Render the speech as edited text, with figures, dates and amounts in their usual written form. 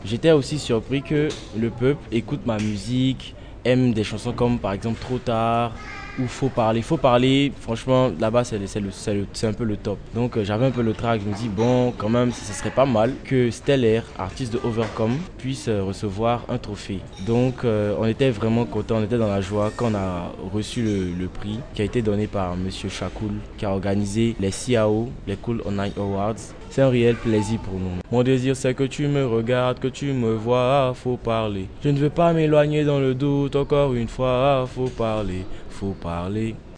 J'étais aussi surpris que le peuple écoute ma musique, aime des chansons comme par exemple Trop tard ou Faut parler. Faut parler, franchement, là-bas, c'est un peu le top. Donc, j'avais un peu le trac. Je me dis, bon, quand même, ce serait pas mal que Stellaire, artiste de Overcome, puisse recevoir un trophée. Donc, on était vraiment contents, on était dans la joie quand on a reçu le prix qui a été donné par Monsieur Chakoul, qui a organisé les CAO, les Cool Online Awards. C'est un réel plaisir pour nous. Mon désir, c'est que tu me regardes, que tu me vois, faut parler. Je ne veux pas m'éloigner dans le doute, encore une fois, faut parler, faut parler.